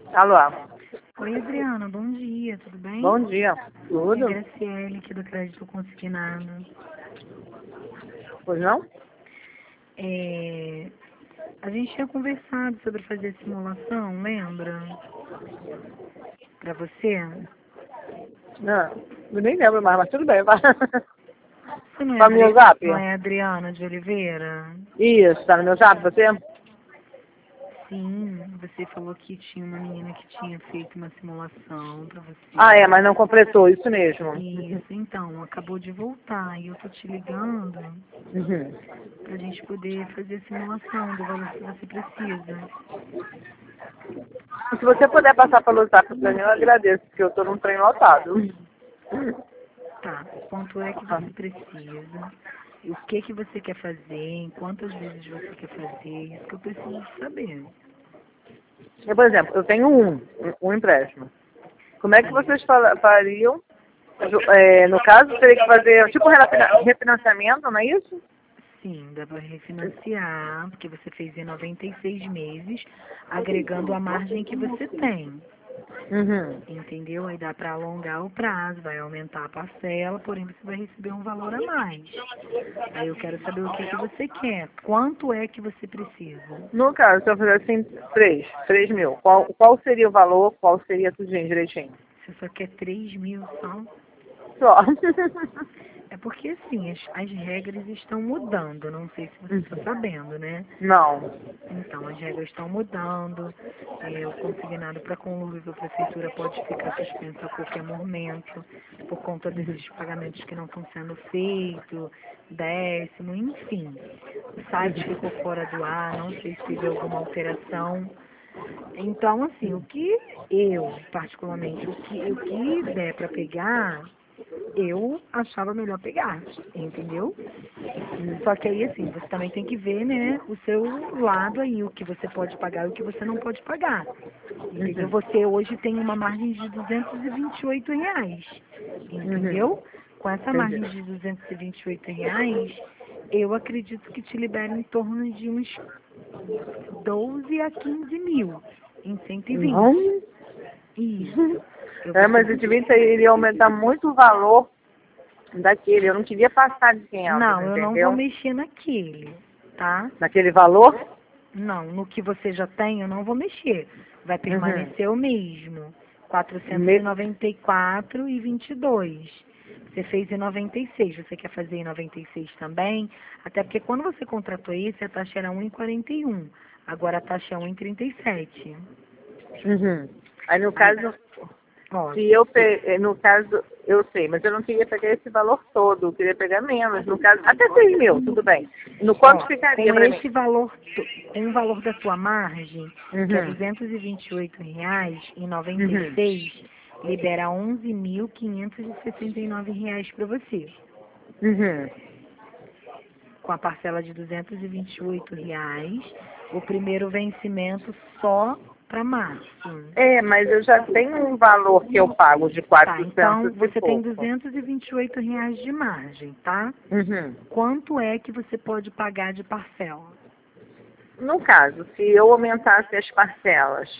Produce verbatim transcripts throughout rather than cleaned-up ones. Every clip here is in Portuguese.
Alô? Oi, Adriana, bom dia, tudo bem? Bom dia. Tudo? É Graciele aqui do Crédito Consignado. Pois não? É, a gente tinha conversado sobre fazer simulação, lembra? Pra você? Não, eu nem lembro mais, mas tudo bem. Vai. Você não é, Tá no meu Adri... zap? não é Adriana de Oliveira? Isso, tá no meu zap, você? Sim, você falou que tinha uma menina que tinha feito uma simulação pra Ah, você. é, mas não completou, isso mesmo. Isso, então, acabou de voltar e eu tô te ligando Uhum. pra gente poder fazer a simulação do valor que você precisa. E se você puder passar pelo zap pra mim, eu agradeço, porque eu tô num trem lotado. Tá, quanto é que você precisa? O que que você quer fazer? Em quantas vezes você quer fazer? Isso que eu preciso saber. Eu, por exemplo, eu tenho um, um empréstimo. Como é que Sim, vocês fala- fariam? É, no caso, teria que fazer tipo um refina- refinanciamento, não é isso? sim, dá para refinanciar, porque você fez em noventa e seis meses, agregando a margem que você tem. Uhum. Entendeu? Aí dá para alongar o prazo, vai aumentar a parcela, porém você vai receber um valor a mais. Aí eu quero saber o que que você quer. Quanto é que você precisa? No caso, se eu fizesse três, três mil, qual, qual seria o valor, qual seria tudo direitinho? Você só quer três mil só? Só. É porque, assim, as, as regras estão mudando. Não sei se você está sabendo, né? Não. Então, as regras estão mudando. É, o consignado para conluio, a prefeitura pode ficar suspenso a qualquer momento por conta desses pagamentos que não estão sendo feitos, décimo, enfim. O site ficou fora do ar, não sei se teve alguma alteração. Então, assim, o que eu, particularmente, o que, o que der para pegar, eu achava melhor pegar, entendeu? Só que aí, assim, você também tem que ver, né, o seu lado aí, o que você pode pagar e o que você não pode pagar. Entendeu? Uhum. Você hoje tem uma margem de duzentos e vinte e oito reais, Uhum. entendeu? Com essa margem Entendi. de duzentos e vinte e oito reais, eu acredito que te libera em torno de uns doze a quinze mil em cento e vinte. Não. Isso. Eu vou É, te... mas o Divita iria aumentar muito o valor daquele. Eu não queria passar de quinhentos, Não, eu não vou entendeu? mexer naquele, tá? Naquele valor? Não, no que você já tem eu não vou mexer. Vai Uhum. permanecer o mesmo. quatrocentos e Me... noventa e quatro e vinte e dois. Você fez em noventa e seis. Você quer fazer em noventa e seis também? Até porque quando você contratou isso, a taxa era um e quarenta e um. Agora a taxa é um e trinta e sete. Uhum. Aí no Aí, caso, ó, se eu se- pe... eh, no caso, eu sei, mas eu não queria pegar esse valor todo, eu queria pegar menos. No caso, até seis mil, tudo bem. No quanto ó, ficaria com para mim? esse valor, to- com o valor da sua margem, que é Uhum. duzentos e vinte e oito reais e noventa e Uhum. seis, libera onze mil quinhentos e sessenta e nove reais para você. Uhum. Com a parcela de duzentos e vinte e oito reais, o primeiro vencimento só para março. É, mas eu já tenho um valor que eu pago de Tá, então quatrocentos e você tem pouco. duzentos e vinte e oito reais de margem, tá? Uhum. Quanto é que você pode pagar de parcela? No caso, se eu aumentasse as parcelas,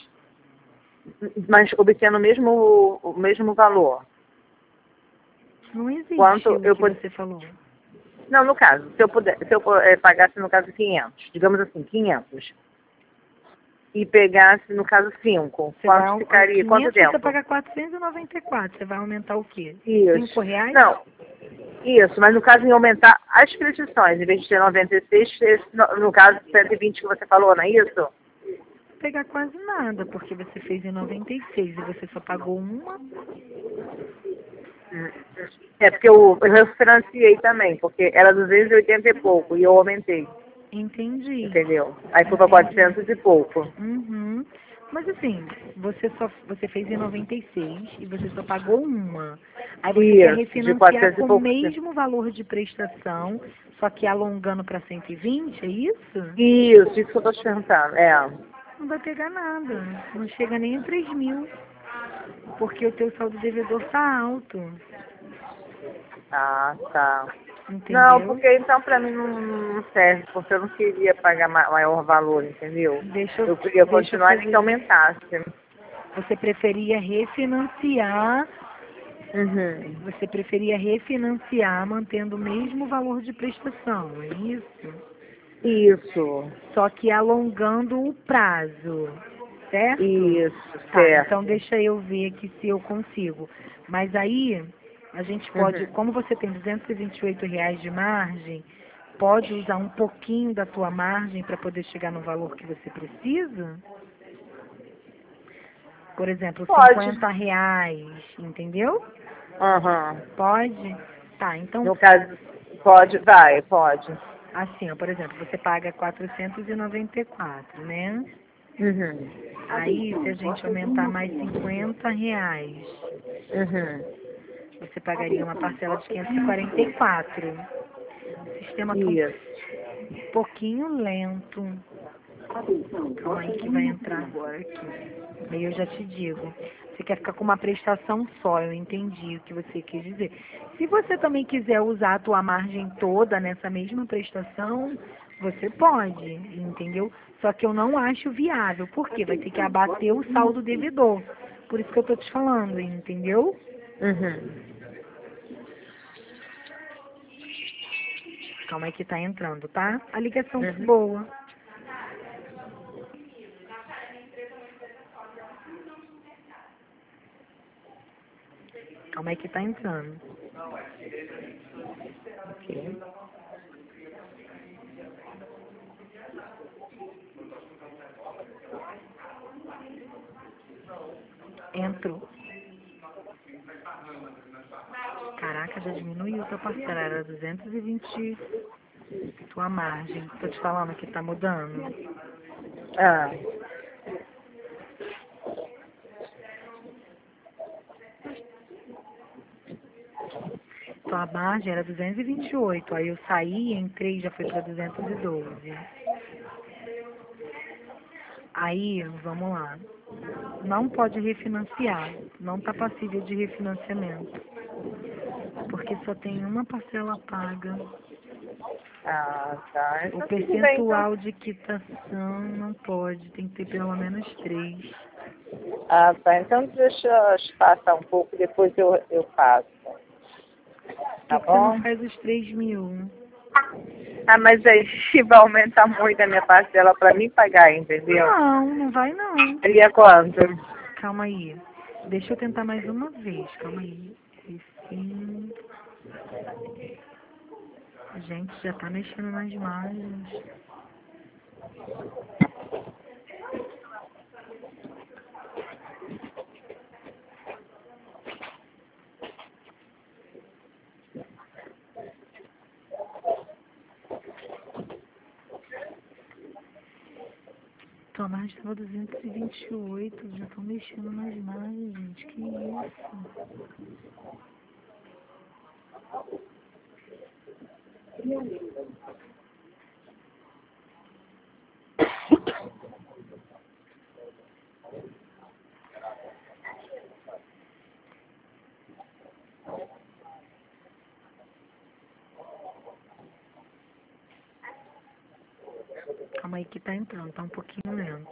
mas obtendo o mesmo, o mesmo valor, Não quanto existe o eu que pod... você falou. Não, no caso, se eu puder, se eu eh, pagasse no caso quinhentos, digamos assim, quinhentos, e pegasse no caso cinco, Você vai quanto ao, ao ficaria? Quanto quinhentos, você tempo? paga quatrocentos e noventa e quatro. Você vai aumentar o quê? Isso. Cinco reais? Não, isso, mas no caso em aumentar as prescrições, em vez de ter noventa e seis, ter, no, no caso cento e vinte que você falou, não é isso? Pegar quase nada, porque você fez em noventa e seis e você só pagou uma. Hum. É porque eu, eu refinanciei também, porque era duzentos e oitenta e pouco e eu aumentei, Entendi. entendeu? Aí foi para Entendi. quatrocentos e pouco. Uhum. Mas assim, você só você fez em noventa e seis e você só pagou uma. Aí você quer Isso, de refinanciar quatrocentos com e o pouco. mesmo valor de prestação, só que alongando para cento e vinte, é isso? Isso, isso que eu tô te perguntando, é. Não vai pegar nada. Não chega nem a três mil, porque o teu saldo devedor tá alto. Ah, tá. Não, Entendeu? porque então pra mim não, não serve, porque eu não queria pagar ma- maior valor, entendeu? Deixa eu, Eu queria deixa eu continuar nem que fazer. aumentasse. Você preferia refinanciar, Uhum. você preferia refinanciar mantendo o mesmo valor de prestação, é isso? Isso. Só que alongando o prazo, certo? Isso, Tá, certo. então deixa eu ver aqui se eu consigo. Mas aí, a gente pode, Uhum. como você tem duzentos e vinte e oito reais de margem, pode usar um pouquinho da tua margem para poder chegar no valor que você precisa? Por exemplo, Pode. cinquenta reais, entendeu? Uhum. Pode? Tá, então, No caso, pode, vai, pode. assim, ó, por exemplo, você paga quatrocentos e noventa e quatro, né? Uhum. Aí, se a gente aumentar mais cinquenta reais, Uhum. você pagaria uma parcela de quinhentos e quarenta e quatro. O sistema está um Isso. pouquinho lento. Calma aí que vai entrar agora aqui. Aí eu já te digo. Você quer ficar com uma prestação só, eu entendi o que você quis dizer. Se você também quiser usar a tua margem toda nessa mesma prestação, você pode, entendeu? Só que eu não acho viável, porque vai ter que abater o saldo devedor. Por isso que eu tô te falando, entendeu? Uhum. Calma aí que tá entrando, tá? A ligação tá Uhum. boa. Calma aí que tá entrando. Ok. Entrou. Caraca, já diminuiu tua parcela, era duzentos e vinte tua margem. Tô te falando que tá mudando. Ah. Tua margem era duzentos e vinte e oito, aí eu saí, entrei, já foi para duzentos e doze. Aí, vamos lá. Não pode refinanciar, não tá passível de refinanciamento, porque só tem uma parcela paga. Ah, tá. O Então tudo bem, então. percentual de quitação não pode, tem que ter pelo menos três. Ah, tá. Então deixa eu passar um pouco, depois eu, eu faço. Por Tá que, que você não bom? faz os três mil? Ah, mas aí vai aumentar muito a minha parcela pra mim pagar, entendeu? Não, não vai não. Ele é quanto? Calma aí. Deixa eu tentar mais uma vez. Calma aí. Sim. Gente, já tá mexendo nas margens. Tua margem estava duzentos e vinte e oito. Já estão mexendo nas margens, gente. Que isso? Calma aí que tá entrando. Tá um pouquinho lento.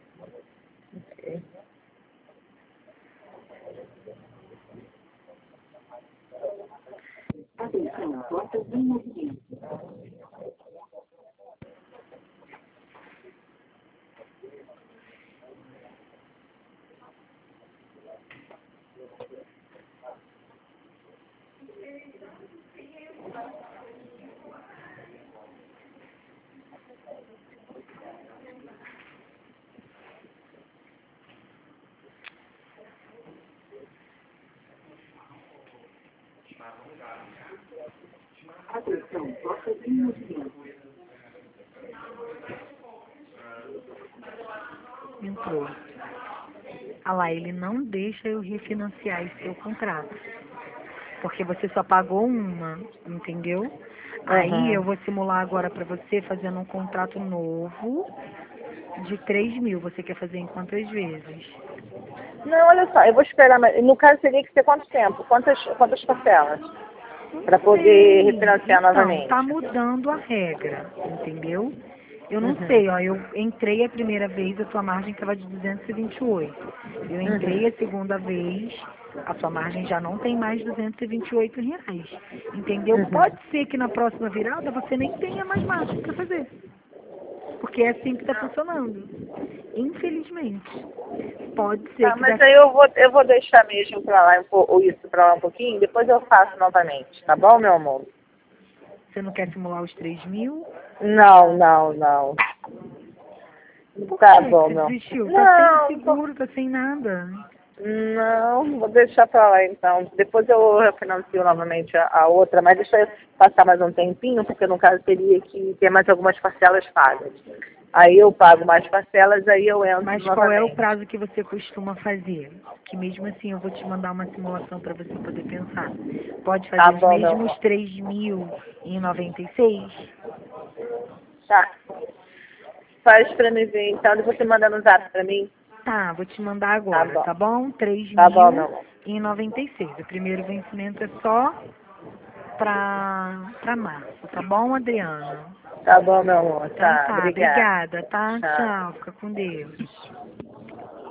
Entrou. Ah lá, ele não deixa eu refinanciar esse seu contrato. Porque você só pagou uma, entendeu? Aí eu Uhum. vou simular agora pra você fazendo um contrato novo de três mil. Você quer fazer em quantas vezes? Não, olha só, eu vou esperar, mas no caso teria que ser quanto tempo? Quantas, quantas parcelas? Não Para poder sei. refinanciar Então, novamente. tá mudando a regra, entendeu? Eu não Uhum. sei, ó, eu entrei a primeira vez, a sua margem estava de duzentos e vinte e oito. Eu entrei a segunda vez, a sua margem já não tem mais duzentos e vinte e oito reais. Entendeu? Uhum. Pode ser que na próxima virada você nem tenha mais margem para fazer. Porque é assim que está funcionando. Infelizmente. Pode ser Tá, que mas daqui... aí eu vou, eu vou deixar mesmo pra lá, um po- ou isso pra lá um pouquinho, depois eu faço novamente, tá bom, meu amor? Você não quer simular os três mil? Não, não, não. Por Tá que que bom, você não. desistiu? Tá sem Não, tô- seguro, tá sem nada. não, vou deixar pra lá então. Depois eu refinancio novamente a, a outra, mas deixa eu passar mais um tempinho, porque no caso teria que ter mais algumas parcelas pagas. Aí eu pago mais parcelas, aí eu entro Mas qual é o novamente. prazo que você costuma fazer? Que mesmo assim eu vou te mandar uma simulação para você poder pensar. Pode Tá fazer os bom, meu mesmos amor. três mil em noventa e seis? Tá. Faz pra mim ver então, depois você manda no zap pra mim. Tá, vou te mandar Tá agora, bom. tá bom? Três Tá bom, meu mil amor. em noventa e seis. O primeiro vencimento é só pra, pra março, tá bom, Adriana? Tá bom, meu amor. Então Tá, tá, obrigada. obrigada, tá? Tchau. Tchau, fica com Deus.